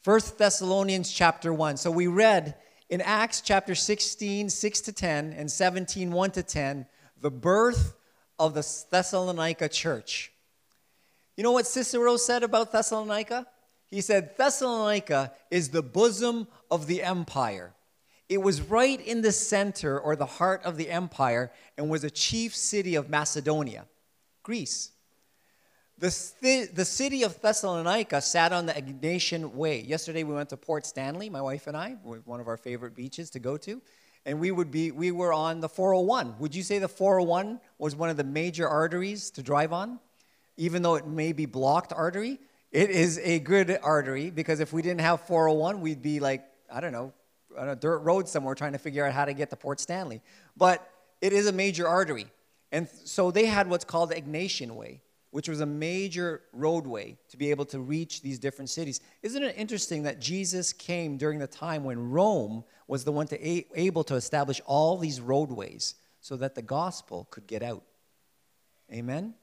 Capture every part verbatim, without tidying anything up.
First Thessalonians chapter one. So we read in Acts chapter sixteen, six to ten, and seventeen, one to ten, the birth of the Thessalonica church. You know what Cicero said about Thessalonica? He said, Thessalonica is the bosom of the empire. It was right in the center or the heart of the empire and was a chief city of Macedonia, Greece. The, th- the city of Thessalonica sat on the Egnatian Way. Yesterday we went to Port Stanley, my wife and I, one of our favorite beaches to go to. And we would be we were on the four oh one. Would you say the four oh one was one of the major arteries to drive on? Even though it may be blocked artery, it is a good artery, because if we didn't have four oh one, we'd be like, I don't know, on a dirt road somewhere trying to figure out how to get to Port Stanley. But it is a major artery. And so they had what's called the Egnatian Way, which was a major roadway to be able to reach these different cities. Isn't it interesting that Jesus came during the time when Rome was the one to a- able to establish all these roadways so that the gospel could get out? Amen?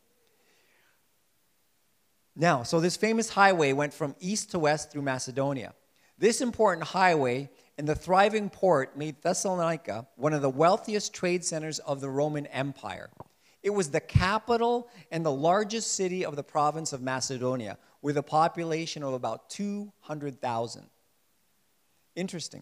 Now, so this famous highway went from east to west through Macedonia. This important highway and the thriving port made Thessalonica one of the wealthiest trade centers of the Roman Empire. It was the capital and the largest city of the province of Macedonia, with a population of about two hundred thousand. Interesting.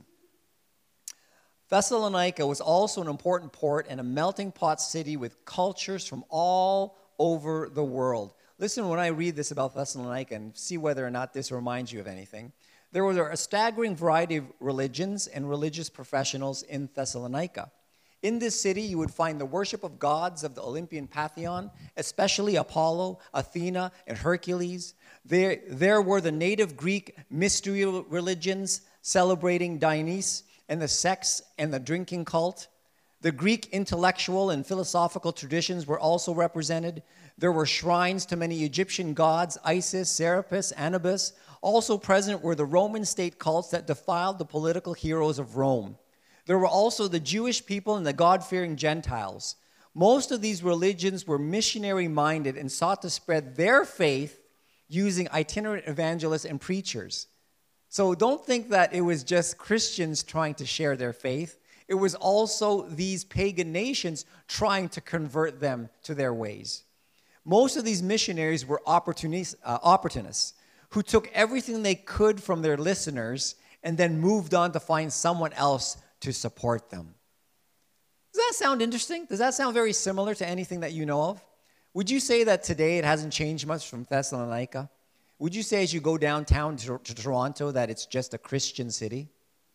Thessalonica was also an important port and a melting pot city with cultures from all over the world. Listen when I read this about Thessalonica and see whether or not this reminds you of anything. There were a staggering variety of religions and religious professionals in Thessalonica. In this city, you would find the worship of gods of the Olympian pantheon, especially Apollo, Athena, and Hercules. There, there were the native Greek mystery religions celebrating Dionysus and the sex and the drinking cult. The Greek intellectual and philosophical traditions were also represented. There were shrines to many Egyptian gods, Isis, Serapis, Anubis. Also present were the Roman state cults that defiled the political heroes of Rome. There were also the Jewish people and the God-fearing Gentiles. Most of these religions were missionary-minded and sought to spread their faith using itinerant evangelists and preachers. So don't think that it was just Christians trying to share their faith. It was also these pagan nations trying to convert them to their ways. Most of these missionaries were opportunists, uh, opportunists who took everything they could from their listeners and then moved on to find someone else to support them. Does that sound interesting? Does that sound very similar to anything that you know of? Would you say that today it hasn't changed much from Thessalonica? Would you say as you go downtown to, to Toronto that it's just a Christian city?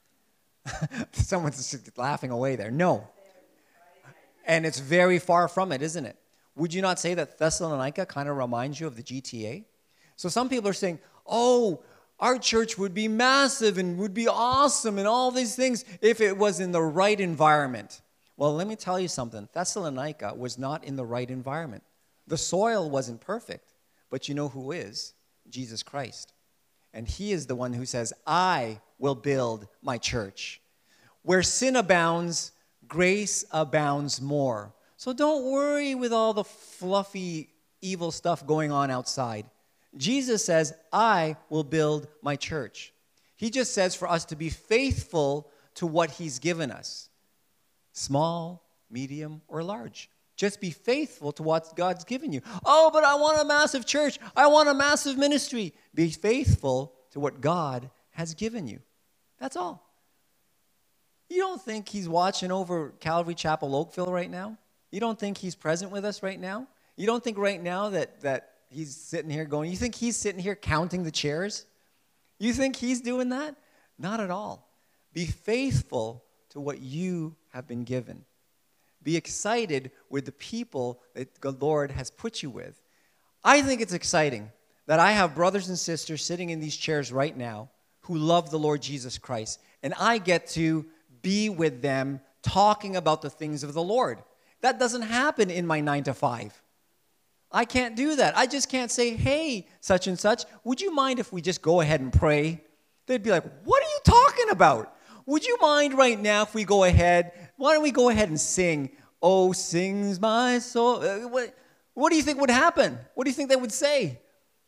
Someone's laughing away there. No. And it's very far from it, isn't it? Would you not say that Thessalonica kind of reminds you of the G T A? So some people are saying, oh, our church would be massive and would be awesome and all these things if it was in the right environment. Well, let me tell you something. Thessalonica was not in the right environment. The soil wasn't perfect, but you know who is? Jesus Christ. And he is the one who says, I will build my church. Where sin abounds, grace abounds more. So don't worry with all the fluffy, evil stuff going on outside. Jesus says, I will build my church. He just says for us to be faithful to what he's given us. Small, medium, or large. Just be faithful to what God's given you. Oh, but I want a massive church. I want a massive ministry. Be faithful to what God has given you. That's all. You don't think he's watching over Calvary Chapel Oakville right now? You don't think he's present with us right now? You don't think right now that, that he's sitting here going, you think he's sitting here counting the chairs? You think he's doing that? Not at all. Be faithful to what you have been given. Be excited with the people that the Lord has put you with. I think it's exciting that I have brothers and sisters sitting in these chairs right now who love the Lord Jesus Christ. And I get to be with them talking about the things of the Lord. That doesn't happen in my nine to five. I can't do that. I just can't say, hey, such and such, would you mind if we just go ahead and pray? They'd be like, what are you talking about? Would you mind right now if we go ahead? Why don't we go ahead and sing, oh, sings my soul? Uh, what, what do you think would happen? What do you think they would say?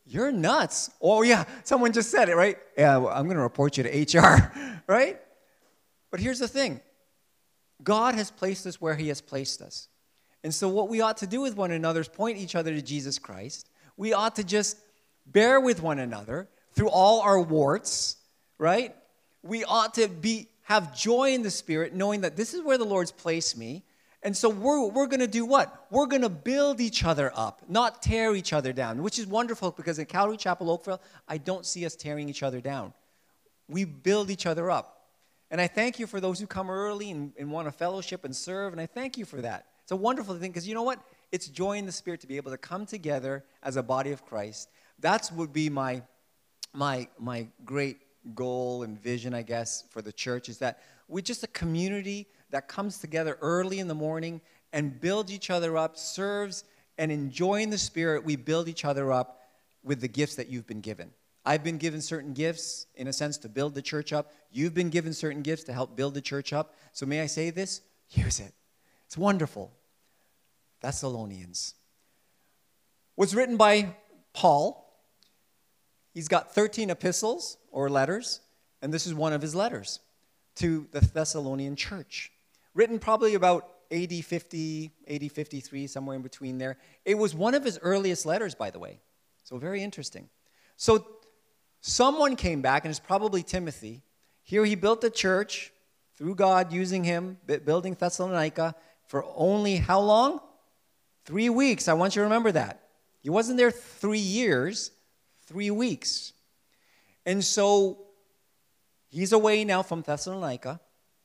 you're nuts. Oh, yeah, someone just said it, right? Yeah, well, I'm going to report you to H R, right? But here's the thing. God has placed us where he has placed us. And so what we ought to do with one another is point each other to Jesus Christ. We ought to just bear with one another through all our warts, right? We ought to be have joy in the Spirit, knowing that this is where the Lord's placed me. And so we're, we're going to do what? We're going to build each other up, not tear each other down, which is wonderful because in Calvary Chapel, Oakville, I don't see us tearing each other down. We build each other up. And I thank you for those who come early and, and want to fellowship and serve, and I thank you for that. It's a wonderful thing because you know what? It's joy in the Spirit to be able to come together as a body of Christ. That's would be my, my, my great goal and vision, I guess, for the church is that we're just a community that comes together early in the morning and builds each other up, serves, and enjoying the Spirit, we build each other up with the gifts that you've been given. I've been given certain gifts, in a sense, to build the church up. You've been given certain gifts to help build the church up. So may I say this? Use it. It's wonderful. Thessalonians was written by Paul. He's got thirteen epistles or letters, and this is one of his letters to the Thessalonian church. Written probably about A D fifty, A D fifty-three, somewhere in between there. It was one of his earliest letters, by the way. So very interesting. So someone came back, and it's probably Timothy. Here he built the church through God using him, building Thessalonica for only how long? Three weeks. I want you to remember that. He wasn't there three years, three weeks. And so he's away now from Thessalonica.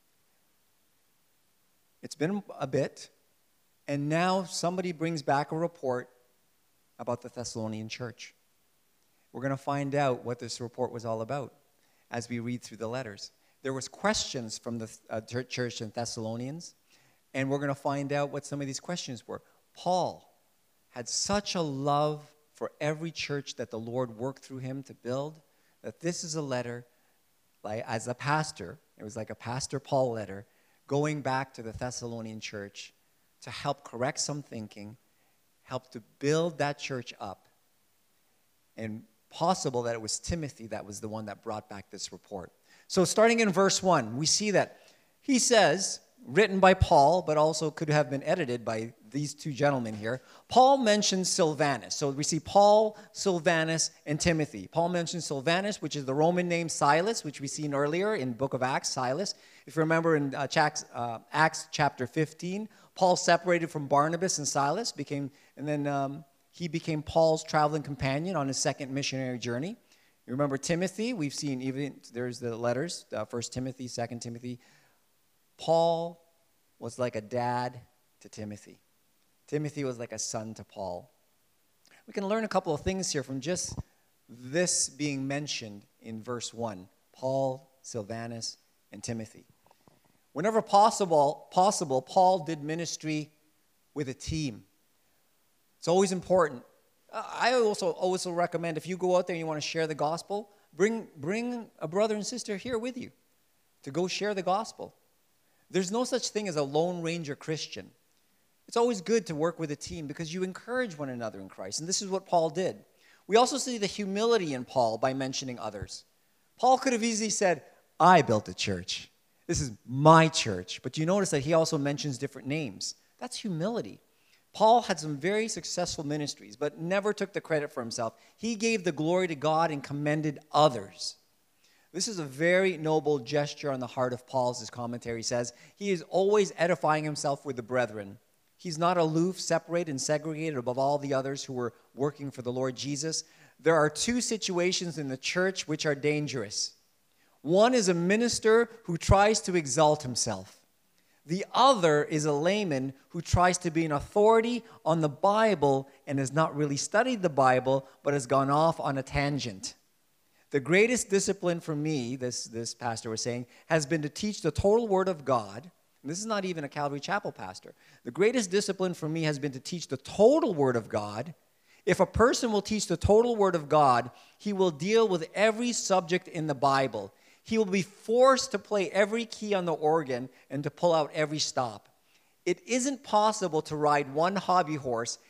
It's been a bit. And now somebody brings back a report about the Thessalonian church. We're going to find out what this report was all about as we read through the letters. There was questions from the uh, church in Thessalonians, and we're going to find out what some of these questions were. Paul had such a love for every church that the Lord worked through him to build, that this is a letter, like as a pastor, it was like a Pastor Paul letter, going back to the Thessalonian church to help correct some thinking, help to build that church up, and possible that it was Timothy that was the one that brought back this report. So starting in verse one, we see that he says, written by Paul, but also could have been edited by these two gentlemen here. Paul mentions Silvanus. So we see Paul, Silvanus, and Timothy. Paul mentions Silvanus, which is the Roman name Silas, which we've seen earlier in the book of Acts, Silas. If you remember in uh, Acts, uh, Acts chapter fifteen, Paul separated from Barnabas and Silas, became, and then um, he became Paul's traveling companion on his second missionary journey. You remember Timothy? We've seen even, there's the letters, uh, First Timothy, Second Timothy. Paul was like a dad to Timothy. Timothy was like a son to Paul. We can learn a couple of things here from just this being mentioned in verse one. Paul, Silvanus, and Timothy. Whenever possible, possible, Paul did ministry with a team. It's always important. I also also recommend if you go out there and you want to share the gospel, bring, bring a brother and sister here with you to go share the gospel. There's no such thing as a Lone Ranger Christian. It's always good to work with a team because you encourage one another in Christ. And this is what Paul did. We also see the humility in Paul by mentioning others. Paul could have easily said, I built a church. This is my church. But you notice that he also mentions different names. That's humility. Paul had some very successful ministries, but never took the credit for himself. He gave the glory to God and commended others. This is a very noble gesture on the heart of Paul, as his commentary says. He is always edifying himself with the brethren. He's not aloof, separated, and segregated above all the others who were working for the Lord Jesus. There are two situations in the church which are dangerous. One is a minister who tries to exalt himself. The other is a layman who tries to be an authority on the Bible and has not really studied the Bible, but has gone off on a tangent. The greatest discipline for me, this, this pastor was saying, has been to teach the total Word of God. And this is not even a Calvary Chapel pastor. The greatest discipline for me has been to teach the total Word of God. If a person will teach the total Word of God, he will deal with every subject in the Bible. He will be forced to play every key on the organ and to pull out every stop. It isn't possible to ride one hobby horse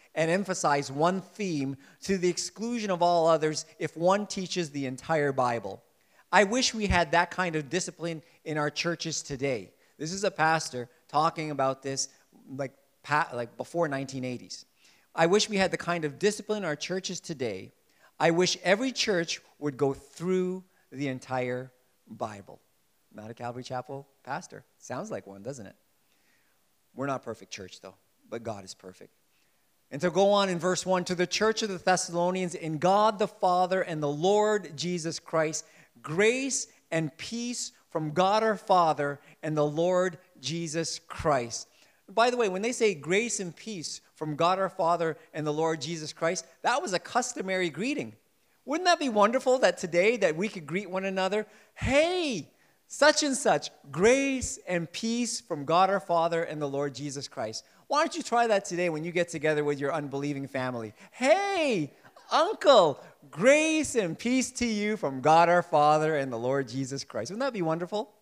and emphasize one theme to the exclusion of all others if one teaches the entire Bible. I wish we had that kind of discipline in our churches today. This is a pastor talking about this like, like before nineteen eighties. I wish we had the kind of discipline in our churches today. I wish every church would go through the entire Bible. Not a Calvary Chapel pastor. Sounds like one, doesn't it? We're not perfect church, though, but God is perfect. And to go on in verse one, to the church of the Thessalonians, in God the Father and the Lord Jesus Christ, grace and peace from God our Father and the Lord Jesus Christ. By the way, when they say grace and peace from God our Father and the Lord Jesus Christ, that was a customary greeting. Wouldn't that be wonderful that today that we could greet one another? Hey, such and such, grace and peace from God our Father and the Lord Jesus Christ. Why don't you try that today when you get together with your unbelieving family? Hey, uncle, grace and peace to you from God our Father and the Lord Jesus Christ. Wouldn't that be wonderful?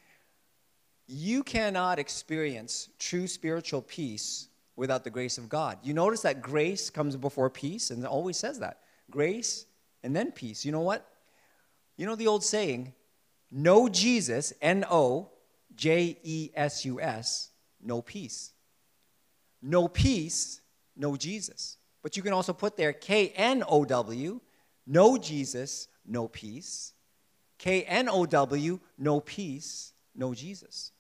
You cannot experience true spiritual peace without the grace of God. You notice that grace comes before peace, and it always says that. Grace and then peace. You know what? You know the old saying, no Jesus, N O J E S U S, no peace. No peace, no Jesus. But you can also put there K N O W, no Jesus, no peace. K N O W, no peace, no Jesus.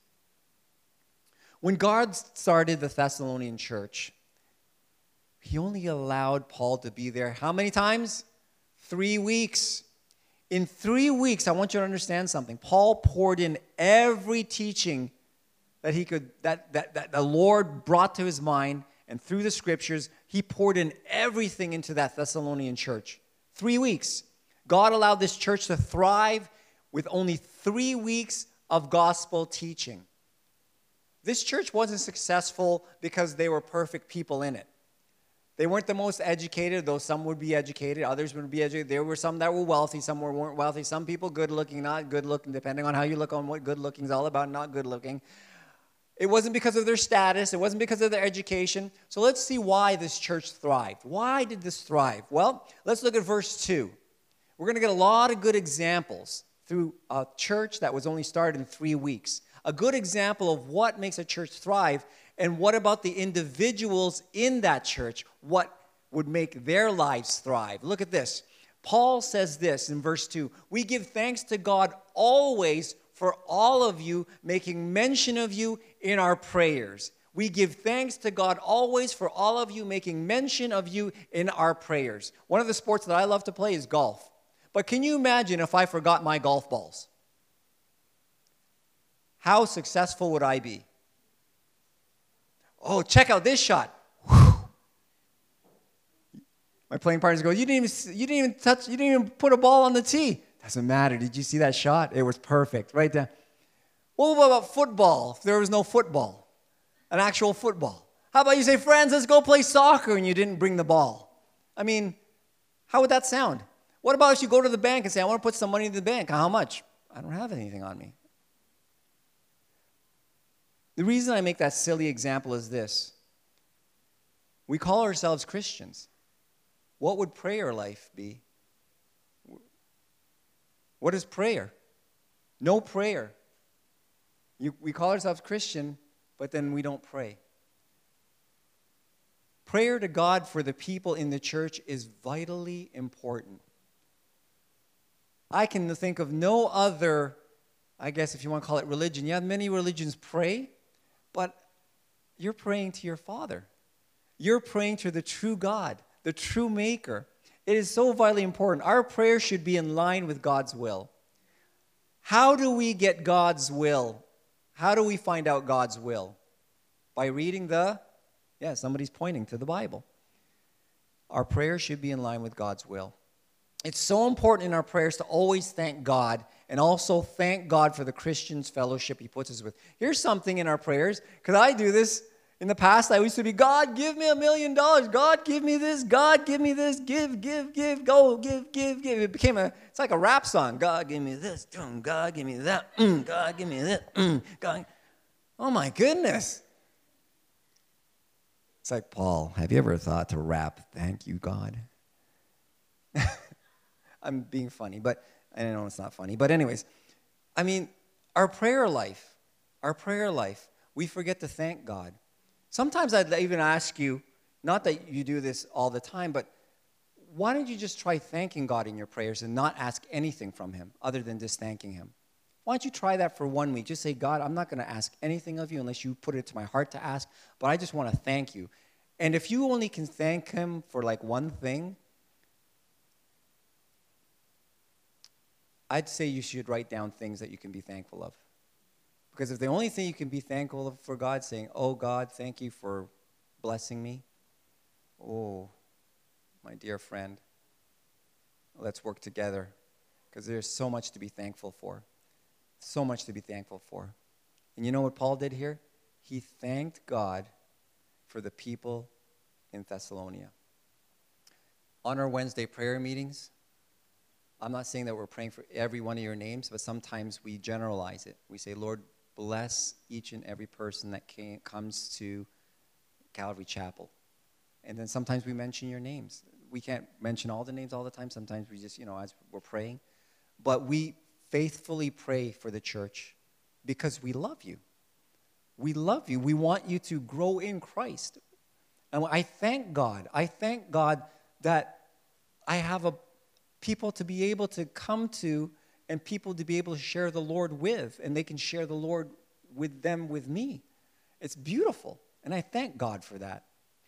When God started the Thessalonian church, he only allowed Paul to be there how many times? Three weeks. In three weeks, I want you to understand something. Paul poured in every teaching that he could, that, that, that the Lord brought to his mind, and through the scriptures, he poured in everything into that Thessalonian church. Three weeks. God allowed this church to thrive with only three weeks of gospel teaching. This church wasn't successful because they were perfect people in it. They weren't the most educated, though some would be educated, others would be educated. There were some that were wealthy, some were weren't wealthy. Some people good-looking, not good-looking, depending on how you look on what good-looking is all about, not good-looking. It wasn't because of their status. It wasn't because of their education. So let's see why this church thrived. Why did this thrive? Well, let's look at verse two. We're going to get a lot of good examples through a church that was only started in three weeks. A good example of what makes a church thrive, and what about the individuals in that church, what would make their lives thrive. Look at this. Paul says this in verse two, we give thanks to God always for all of you, making mention of you in our prayers. We give thanks to God always for all of you, making mention of you in our prayers. One of the sports that I love to play is golf. But can you imagine if I forgot my golf balls? How successful would I be? Oh, check out this shot. Whew. My playing partners go, you didn't even, you didn't even touch, you didn't even put a ball on the tee. Doesn't matter. Did you see that shot? It was perfect. Right there. What about football if there was no football? An actual football. How about you say, friends, let's go play soccer, and you didn't bring the ball? I mean, how would that sound? What about if you go to the bank and say, I want to put some money in the bank? How much? I don't have anything on me. The reason I make that silly example is this. We call ourselves Christians. What would prayer life be? What is prayer? No prayer. You, we call ourselves Christian, but then we don't pray. Prayer to God for the people in the church is vitally important. I can think of no other, I guess if you want to call it religion. Yeah, many religions pray, but you're praying to your Father. You're praying to the true God, the true Maker. It is so vitally important. Our prayer should be in line with God's will. How do we get God's will? How do we find out God's will? By reading the, yeah, somebody's pointing to the Bible. Our prayer should be in line with God's will. It's so important in our prayers to always thank God, and also thank God for the Christians' fellowship he puts us with. Here's something in our prayers, because I do this. In the past, I used to be, God, give me a million dollars. God, give me this. God, give me this. Give, give, give, go, give, give, give. It became a, it's like a rap song. God, give me this. God, give me that. Mm, God, give me that. Mm, God. Oh, my goodness. It's like, Paul, have you ever thought to rap, thank you, God? I'm being funny, but I know it's not funny. But anyways, I mean, our prayer life, our prayer life, we forget to thank God. Sometimes I'd even ask you, not that you do this all the time, but why don't you just try thanking God in your prayers and not ask anything from him other than just thanking him? Why don't you try that for one week? Just say, God, I'm not going to ask anything of you unless you put it to my heart to ask, but I just want to thank you. And if you only can thank him for like one thing, I'd say you should write down things that you can be thankful of. Because if the only thing you can be thankful for God, saying, oh, God, thank you for blessing me. Oh, my dear friend, let's work together. Because there's so much to be thankful for. So much to be thankful for. And you know what Paul did here? He thanked God for the people in Thessalonica. On our Wednesday prayer meetings, I'm not saying that we're praying for every one of your names, but sometimes we generalize it. We say, Lord, bless each and every person that came, comes to Calvary Chapel. And then sometimes we mention your names. We can't mention all the names all the time. Sometimes we just, you know, as we're praying. But we faithfully pray for the church because we love you. We love you. We want you to grow in Christ. And I thank God. I thank God that I have a people to be able to come to and people to be able to share the Lord with, and they can share the Lord with them with me. It's beautiful, and I thank God for that.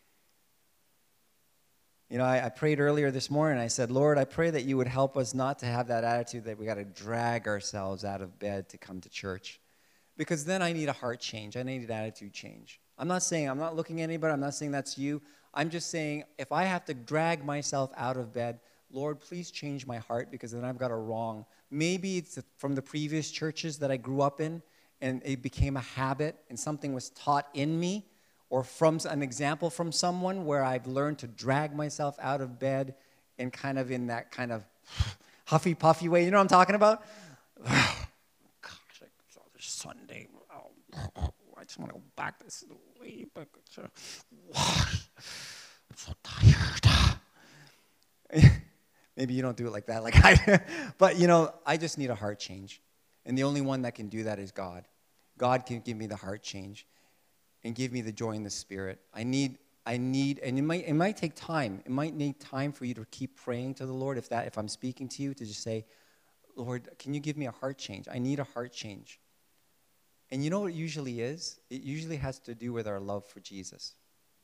You know, I, I prayed earlier this morning, I said, Lord, I pray that you would help us not to have that attitude that we got to drag ourselves out of bed to come to church, because then I need a heart change. I need an attitude change. I'm not saying, I'm not looking at anybody, I'm not saying that's you. I'm just saying, if I have to drag myself out of bed, Lord, please change my heart, because then I've got a wrong. Maybe it's from the previous churches that I grew up in, and it became a habit, and something was taught in me, or from an example from someone where I've learned to drag myself out of bed and kind of in that kind of huffy puffy way. You know what I'm talking about? Gosh, it's Sunday. Oh, I just want to go back to sleep. I'm so tired. Maybe you don't do it like that, like I do. But, you know, I just need a heart change. And the only one that can do that is God. God can give me the heart change and give me the joy in the Spirit. I need, I need, and it might, it might take time. It might need time for you to keep praying to the Lord. If that, if I'm speaking to you, to just say, Lord, can you give me a heart change? I need a heart change. And you know what it usually is? It usually has to do with our love for Jesus.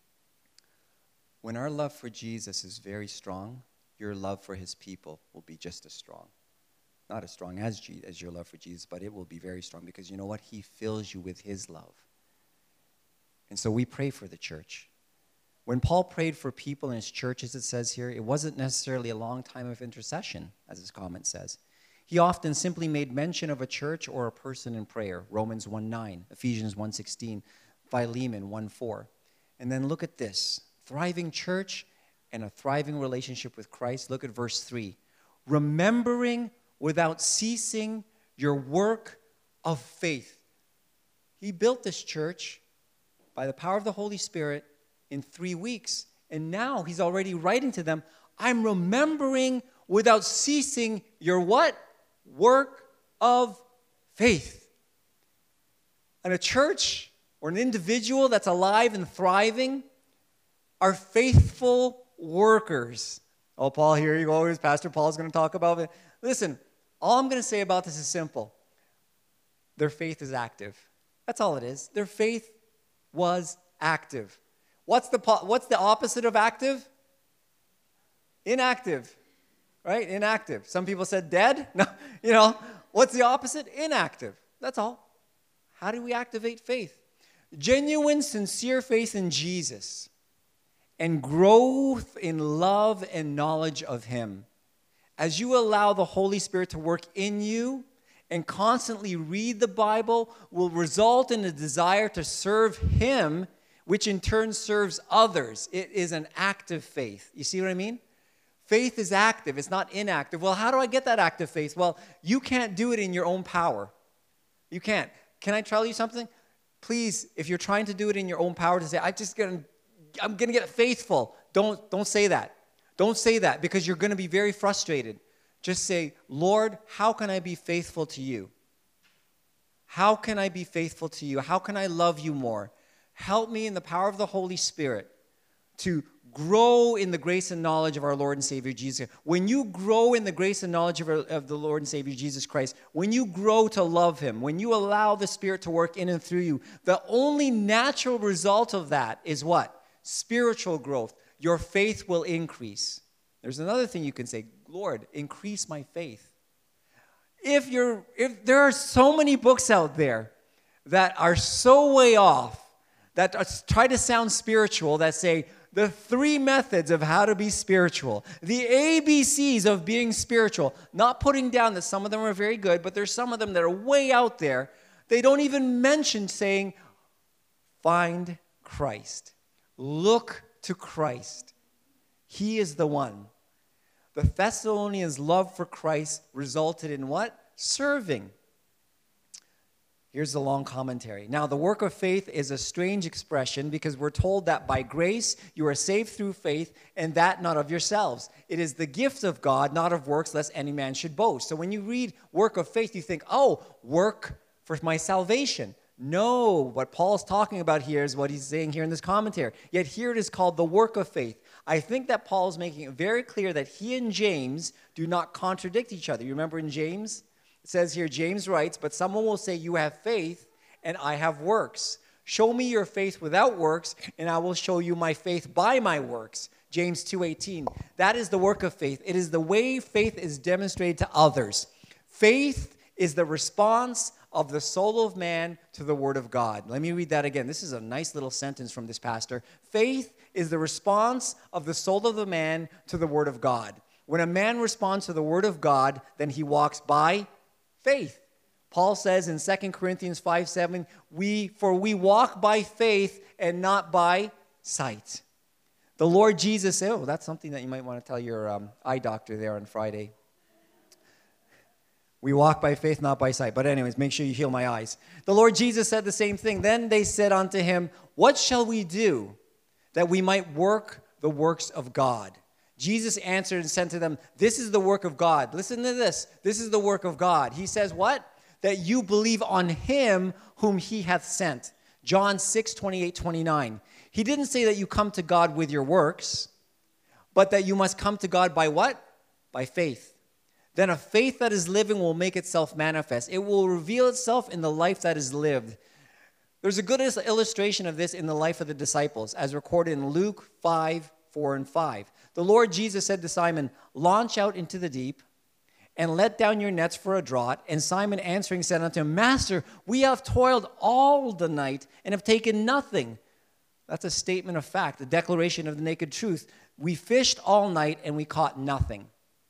When our love for Jesus is very strong, your love for his people will be just as strong. Not as strong as, Je- as your love for Jesus, but it will be very strong, because you know what? He fills you with his love. And so we pray for the church. When Paul prayed for people in his church, as it says here, it wasn't necessarily a long time of intercession, as his comment says. He often simply made mention of a church or a person in prayer. Romans one nine, Ephesians one sixteen, Philemon one four. And then look at this. Thriving church and a thriving relationship with Christ. Look at verse three. Remembering without ceasing your work of faith. He built this church by the power of the Holy Spirit in three weeks. And now he's already writing to them, I'm remembering without ceasing your what? Work of faith. And a church or an individual that's alive and thriving are faithful workers. Oh, Paul, here you go. Pastor Paul's going to talk about it. Listen, all I'm going to say about this is simple. Their faith is active. That's all it is. Their faith was active. What's the what's the opposite of active? Inactive. Right? Inactive. Some people said dead. No, you know, what's the opposite? Inactive. That's all. How do we activate faith? Genuine, sincere faith in Jesus and growth in love and knowledge of him. As you allow the Holy Spirit to work in you and constantly read the Bible, will result in a desire to serve him, which in turn serves others. It is an active faith. You see what I mean? Faith is active. It's not inactive. Well, how do I get that active faith? Well, you can't do it in your own power. You can't. Can I tell you something? Please, if you're trying to do it in your own power, to say, I'm just going to I'm going to get faithful. Don't, don't say that. Don't say that because you're going to be very frustrated. Just say, Lord, how can I be faithful to you? How can I be faithful to you? How can I love you more? Help me in the power of the Holy Spirit to grow in the grace and knowledge of our Lord and Savior Jesus. When you grow in the grace and knowledge of, our, of the Lord and Savior Jesus Christ, when you grow to love him, when you allow the Spirit to work in and through you, the only natural result of that is what? Spiritual growth. Your faith will increase. There's another thing you can say, Lord, increase my faith. If you're, if there are so many books out there that are so way off, that are, try to sound spiritual, that say the three methods of how to be spiritual, the A B Cs of being spiritual, not putting down that some of them are very good, but there's some of them that are way out there. They don't even mention saying, find Christ. Look to Christ. He is the one. The Thessalonians' love for Christ resulted in what? Serving. Here's the long commentary. Now, the work of faith is a strange expression because we're told that by grace you are saved through faith, and that not of yourselves. It is the gift of God, not of works, lest any man should boast. So when you read work of faith, you think, oh, work for my salvation. No, what Paul's talking about here is what he's saying here in this commentary. Yet here it is called the work of faith. I think that Paul's making it very clear that he and James do not contradict each other. You remember in James? It says here, James writes, but someone will say, you have faith and I have works. Show me your faith without works, and I will show you my faith by my works. James two eighteen. That is the work of faith. It is the way faith is demonstrated to others. Faith is the response of the soul of man to the word of God. Let me read that again. This is a nice little sentence from this pastor. Faith is the response of the soul of the man to the word of God. When a man responds to the word of God, then he walks by faith. Paul says in Second Corinthians five seven, we, for we walk by faith and not by sight. The Lord Jesus, oh, that's something that you might want to tell your um, eye doctor there on Friday. We walk by faith, not by sight. But anyways, make sure you heal my eyes. The Lord Jesus said the same thing. Then they said unto him, what shall we do that we might work the works of God? Jesus answered and said to them, this is the work of God. Listen to this. This is the work of God. He says what? That you believe on him whom he hath sent. John six twenty-eight twenty-nine. He didn't say that you come to God with your works, but that you must come to God by what? By faith. Then a faith that is living will make itself manifest. It will reveal itself in the life that is lived. There's a good illustration of this in the life of the disciples, as recorded in Luke five, four and five. The Lord Jesus said to Simon, launch out into the deep and let down your nets for a draught. And Simon answering said unto him, Master, we have toiled all the night and have taken nothing. That's a statement of fact, a declaration of the naked truth. We fished all night and we caught nothing.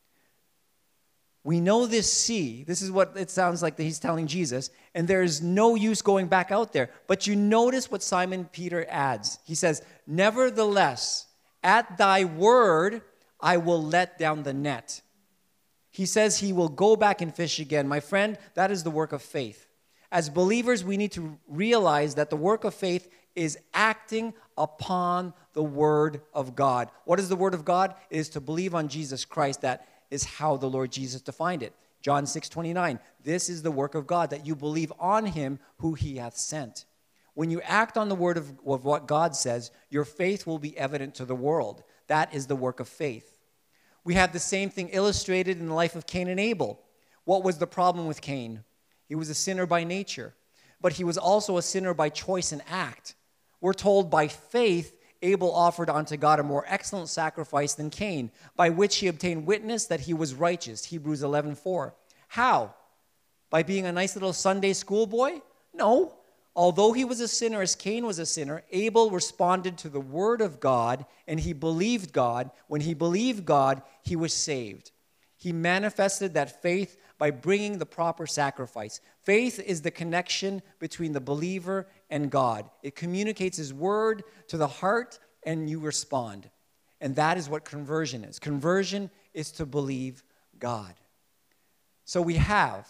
We know this sea. This is what it sounds like that he's telling Jesus. And there is no use going back out there. But you notice what Simon Peter adds. He says, nevertheless, at thy word, I will let down the net. He says he will go back and fish again. My friend, that is the work of faith. As believers, we need to realize that the work of faith is acting upon the word of God. What is the word of God? It is to believe on Jesus Christ. That is how the Lord Jesus defined it. John six twenty-nine. This is the work of God, that you believe on him who he hath sent. When you act on the word of, of what God says, your faith will be evident to the world. That is the work of faith. We have the same thing illustrated in the life of Cain and Abel. What was the problem with Cain? He was a sinner by nature, but he was also a sinner by choice and act. We're told by faith, Abel offered unto God a more excellent sacrifice than Cain, by which he obtained witness that he was righteous. Hebrews eleven four. How? By being a nice little Sunday school boy? No. Although he was a sinner as Cain was a sinner, Abel responded to the word of God, and he believed God. When he believed God, he was saved. He manifested that faith by bringing the proper sacrifice. Faith is the connection between the believer and God. It communicates his word to the heart, and you respond. And that is what conversion is. Conversion is to believe God. So we have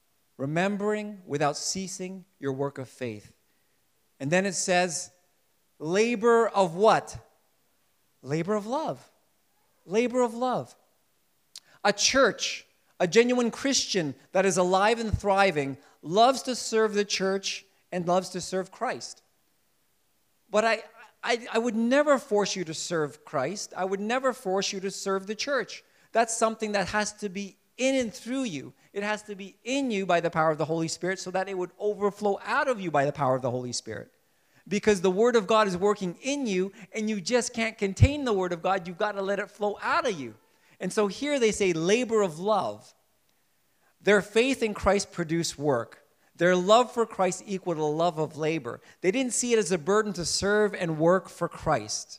remembering without ceasing your work of faith. And then it says, Labor of what? Labor of love. Labor of love. A church, a genuine Christian that is alive and thriving, loves to serve the church and loves to serve Christ. But I, I, I would never force you to serve Christ. I would never force you to serve the church. That's something that has to be in and through you. It has to be in you by the power of the Holy Spirit so that it would overflow out of you by the power of the Holy Spirit. Because the Word of God is working in you, and you just can't contain the Word of God. You've got to let it flow out of you. And so here they say labor of love. Their faith in Christ produced work. Their love for Christ equaled a love of labor. They didn't see it as a burden to serve and work for Christ.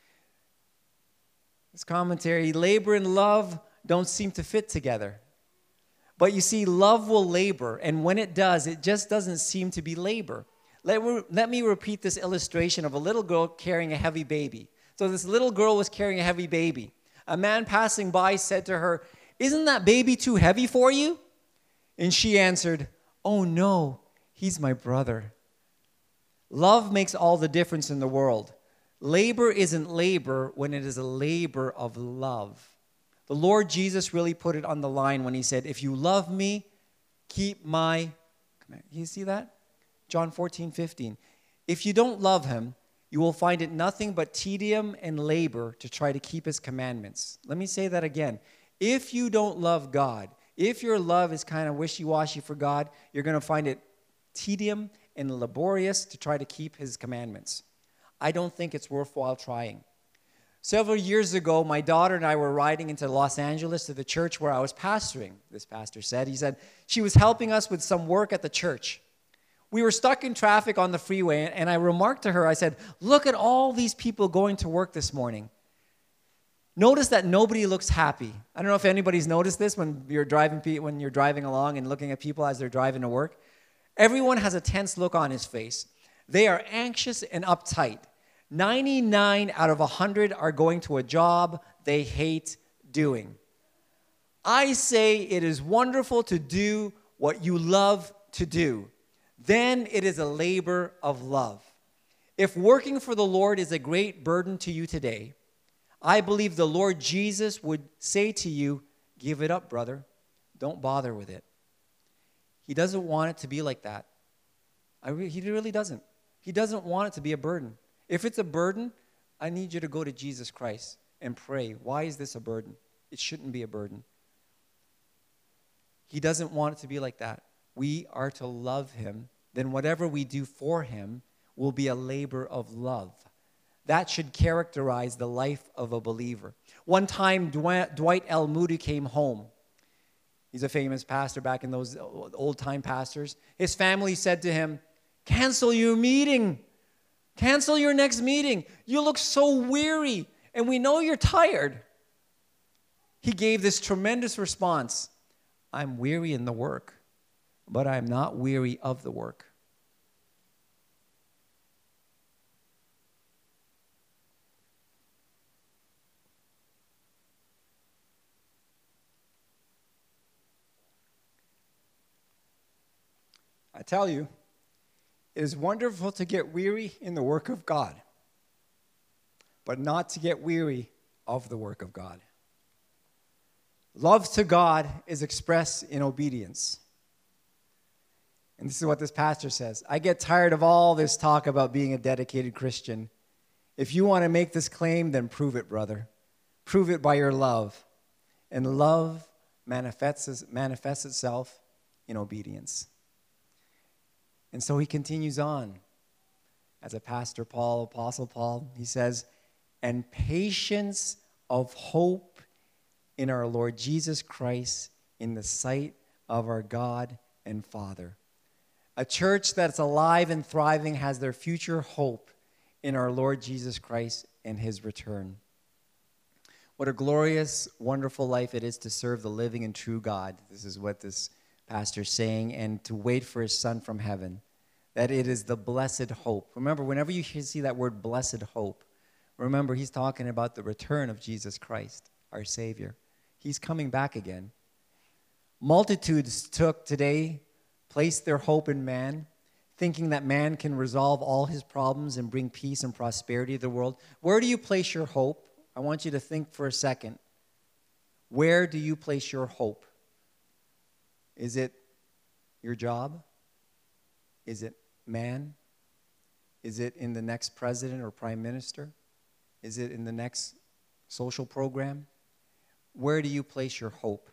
This commentary, labor and love don't seem to fit together. But you see, love will labor, and when it does, it just doesn't seem to be labor. Let, let me repeat this illustration of a little girl carrying a heavy baby. So this little girl was carrying a heavy baby. A man passing by said to her, "Isn't that baby too heavy for you?" And she answered, "Oh no, he's my brother." Love makes all the difference in the world. Labor isn't labor when it is a labor of love. The Lord Jesus really put it on the line when he said, "If you love me, keep my command." You see that? John fourteen, fifteen. If you don't love him, you will find it nothing but tedium and labor to try to keep his commandments. Let me say that again. If you don't love God, if your love is kind of wishy-washy for God, you're going to find it tedium and laborious to try to keep his commandments. I don't think it's worthwhile trying. Several years ago, my daughter and I were riding into Los Angeles to the church where I was pastoring, this pastor said. He said she was helping us with some work at the church. We were stuck in traffic on the freeway, and I remarked to her, I said, "Look at all these people going to work this morning. Notice that nobody looks happy." I don't know if anybody's noticed this when you're driving when you're driving along and looking at people as they're driving to work. Everyone has a tense look on his face. They are anxious and uptight. ninety-nine out of one hundred are going to a job they hate doing. I say it is wonderful to do what you love to do. Then it is a labor of love. If working for the Lord is a great burden to you today, I believe the Lord Jesus would say to you, "Give it up, brother. Don't bother with it." He doesn't want it to be like that. I re- he really doesn't. He doesn't want it to be a burden. If it's a burden, I need you to go to Jesus Christ and pray. Why is this a burden? It shouldn't be a burden. He doesn't want it to be like that. We are to love him. Then whatever we do for him will be a labor of love. That should characterize the life of a believer. One time, Dwight L. Moody came home. He's a famous pastor back in those old-time pastors. His family said to him, "Cancel your meeting. Cancel your next meeting. You look so weary, and we know you're tired." He gave this tremendous response, "I'm weary in the work, but I'm not weary of the work." I tell you, it is wonderful to get weary in the work of God, but not to get weary of the work of God. Love to God is expressed in obedience. And this is what this pastor says. "I get tired of all this talk about being a dedicated Christian. If you want to make this claim, then prove it, brother. Prove it by your love. And love manifests, manifests itself in obedience." And so he continues on. As a pastor Paul, Apostle Paul, he says, "And patience of hope in our Lord Jesus Christ in the sight of our God and Father." A church that's alive and thriving has their future hope in our Lord Jesus Christ and his return. What a glorious, wonderful life it is to serve the living and true God. This is what this pastor's saying, and to wait for his Son from heaven. That it is the blessed hope. Remember, whenever you see that word blessed hope, remember he's talking about the return of Jesus Christ, our Savior. He's coming back again. Multitudes took today, placed their hope in man, thinking that man can resolve all his problems and bring peace and prosperity to the world? Where do you place your hope? I want you to think for a second. Where do you place your hope? Is it your job? Is it man? Is it in the next president or prime minister? Is it in the next social program? Where do you place your hope?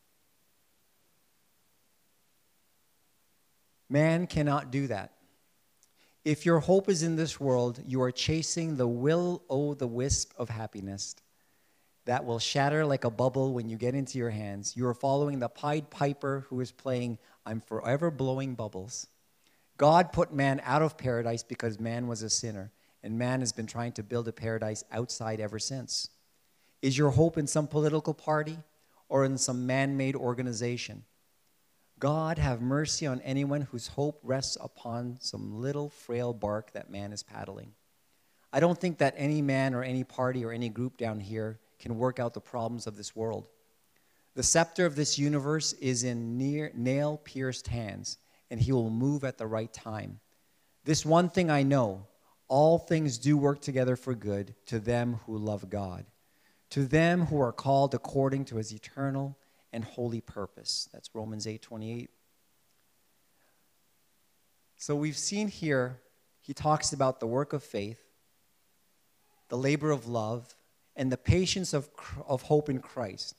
Man cannot do that. If your hope is in this world, you are chasing the will-o'-the-wisp of happiness that will shatter like a bubble when you get into your hands. You are following the Pied Piper who is playing, "I'm forever blowing bubbles." God put man out of paradise because man was a sinner, and man has been trying to build a paradise outside ever since. Is your hope in some political party or in some man-made organization? God have mercy on anyone whose hope rests upon some little frail bark that man is paddling. I don't think that any man or any party or any group down here can work out the problems of this world. The scepter of this universe is in near nail-pierced hands, and he will move at the right time. This one thing I know, all things do work together for good to them who love God, to them who are called according to his eternal and holy purpose. That's Romans eight twenty-eight. So we've seen here, he talks about the work of faith, the labor of love, and the patience of, of hope in Christ.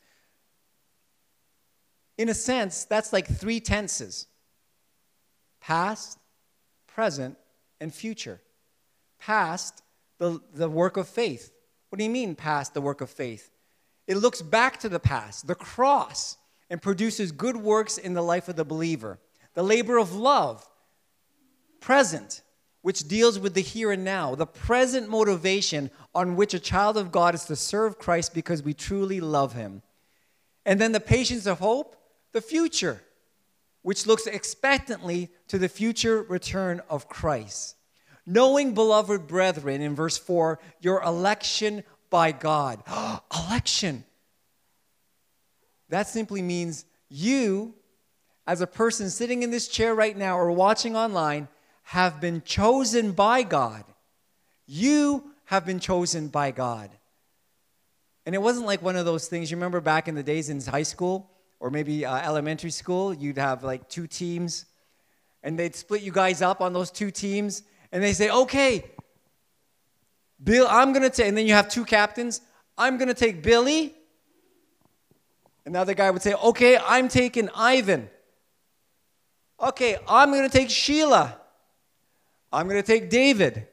In a sense, that's like three tenses: past, present, and future. Past, the, the work of faith. What do you mean, past, the work of faith? It looks back to the past, the cross, and produces good works in the life of the believer. The labor of love, present, which deals with the here and now, the present motivation on which a child of God is to serve Christ because we truly love him. And then the patience of hope, the future, which looks expectantly to the future return of Christ. Knowing, beloved brethren, in verse four, your election by God. Election. That simply means you, as a person sitting in this chair right now or watching online, have been chosen by God. You have been chosen by God. And it wasn't like one of those things, you remember back in the days in high school or maybe uh, elementary school, you'd have like two teams and they'd split you guys up on those two teams and they say, okay, Bill, I'm going to take, and then you have two captains. I'm going to take Billy. And the other guy would say, okay, I'm taking Ivan. Okay, I'm going to take Sheila. I'm going to take David.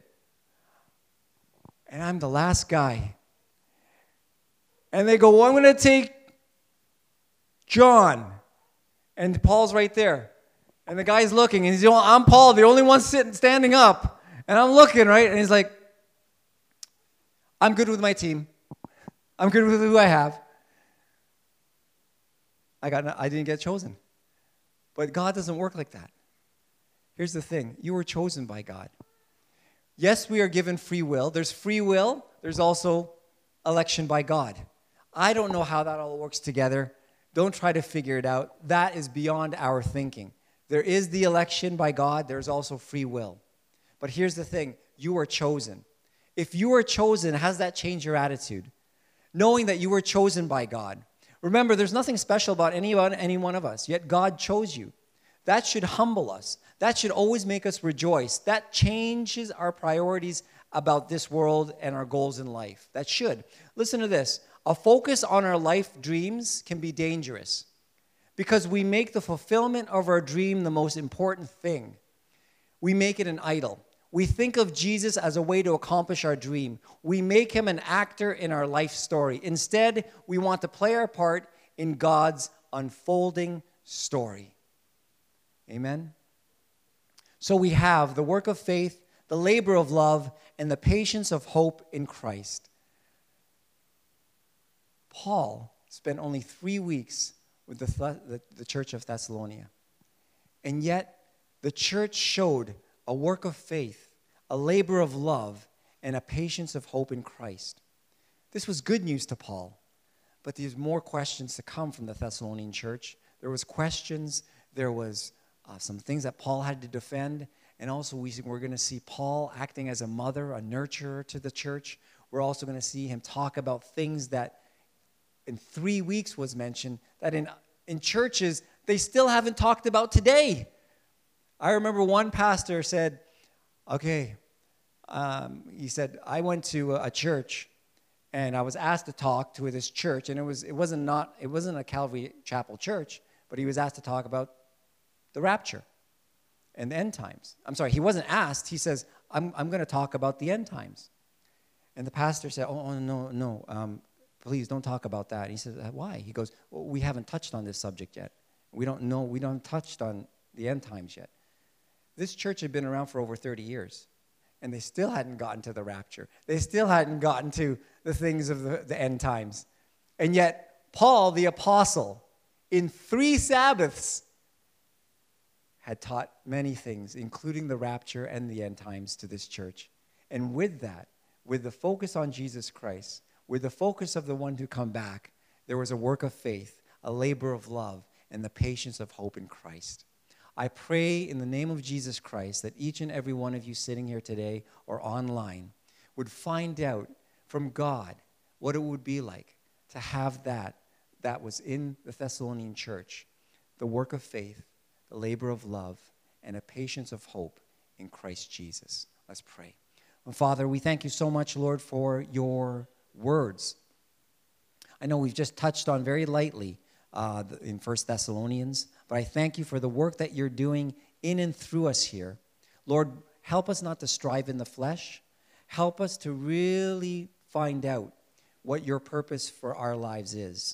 And I'm the last guy. And they go, well, I'm going to take John. And Paul's right there. And the guy's looking, and he's going, I'm Paul, the only one sitting, standing up. And I'm looking, right? And he's like, I'm good with my team. I'm good with who I have. I got. No, I didn't get chosen. But God doesn't work like that. Here's the thing. You were chosen by God. Yes, we are given free will. There's free will. There's also election by God. I don't know how that all works together. Don't try to figure it out. That is beyond our thinking. There is the election by God. There's also free will. But here's the thing. You are chosen. If you are chosen, how does that change your attitude? Knowing that you were chosen by God. Remember, there's nothing special about anyone, any one of us, yet God chose you. That should humble us. That should always make us rejoice. That changes our priorities about this world and our goals in life. That should. Listen to this. A focus on our life dreams can be dangerous because we make the fulfillment of our dream the most important thing. We make it an idol. We think of Jesus as a way to accomplish our dream. We make him an actor in our life story. Instead, we want to play our part in God's unfolding story. Amen? So we have the work of faith, the labor of love, and the patience of hope in Christ. Paul spent only three weeks with the, the, the church of Thessalonica. And yet, the church showed a work of faith, a labor of love, and a patience of hope in Christ. This was good news to Paul, but there's more questions to come from the Thessalonian church. There was questions, there was uh, some things that Paul had to defend, And also we, we're going to see Paul acting as a mother, a nurturer to the church. We're also going to see him talk about things that in three weeks was mentioned that in, in churches they still haven't talked about today. I remember one pastor said, okay, um, he said, I went to a, a church and I was asked to talk to this church, and it was it wasn't not it wasn't a Calvary Chapel church, but he was asked to talk about the rapture and the end times. I'm sorry, he wasn't asked. He says, I'm, I'm going to talk about the end times. And the pastor said, oh, oh no, no, um, please don't talk about that. And he said, why? He goes, well, we haven't touched on this subject yet. We don't know, we don't touched on the end times yet. This church had been around for over thirty years, and they still hadn't gotten to the rapture. They still hadn't gotten to the things of the, the end times. And yet, Paul, the apostle, in three Sabbaths, had taught many things, including the rapture and the end times, to this church. And with that, with the focus on Jesus Christ, with the focus of the one to come back, there was a work of faith, a labor of love, and the patience of hope in Christ. I pray in the name of Jesus Christ that each and every one of you sitting here today or online would find out from God what it would be like to have that that was in the Thessalonian church, the work of faith, the labor of love, and a patience of hope in Christ Jesus. Let's pray. And Father, we thank you so much, Lord, for your words. I know we've just touched on very lightly uh, in First Thessalonians, but I thank you for the work that you're doing in and through us here. Lord, help us not to strive in the flesh. Help us to really find out what your purpose for our lives is.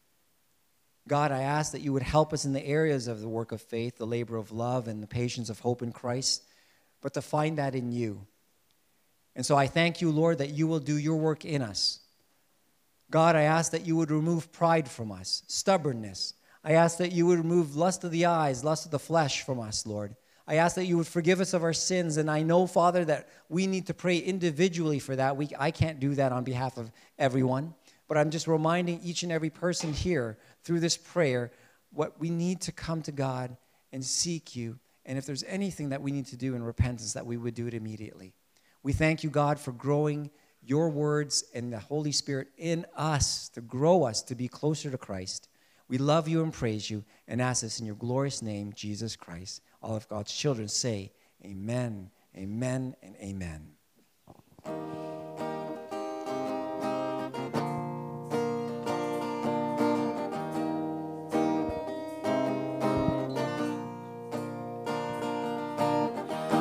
God, I ask that you would help us in the areas of the work of faith, the labor of love, and the patience of hope in Christ, but to find that in you. And so I thank you, Lord, that you will do your work in us. God, I ask that you would remove pride from us, stubbornness. I ask that you would remove lust of the eyes, lust of the flesh from us, Lord. I ask that you would forgive us of our sins, and I know, Father, that we need to pray individually for that. We, I can't do that on behalf of everyone, but I'm just reminding each and every person here through this prayer what we need to come to God and seek you, and if there's anything that we need to do in repentance, that we would do it immediately. We thank you, God, for growing your words and the Holy Spirit in us to grow us to be closer to Christ. We love you and praise you and ask this in your glorious name, Jesus Christ. All of God's children say amen, amen, and amen.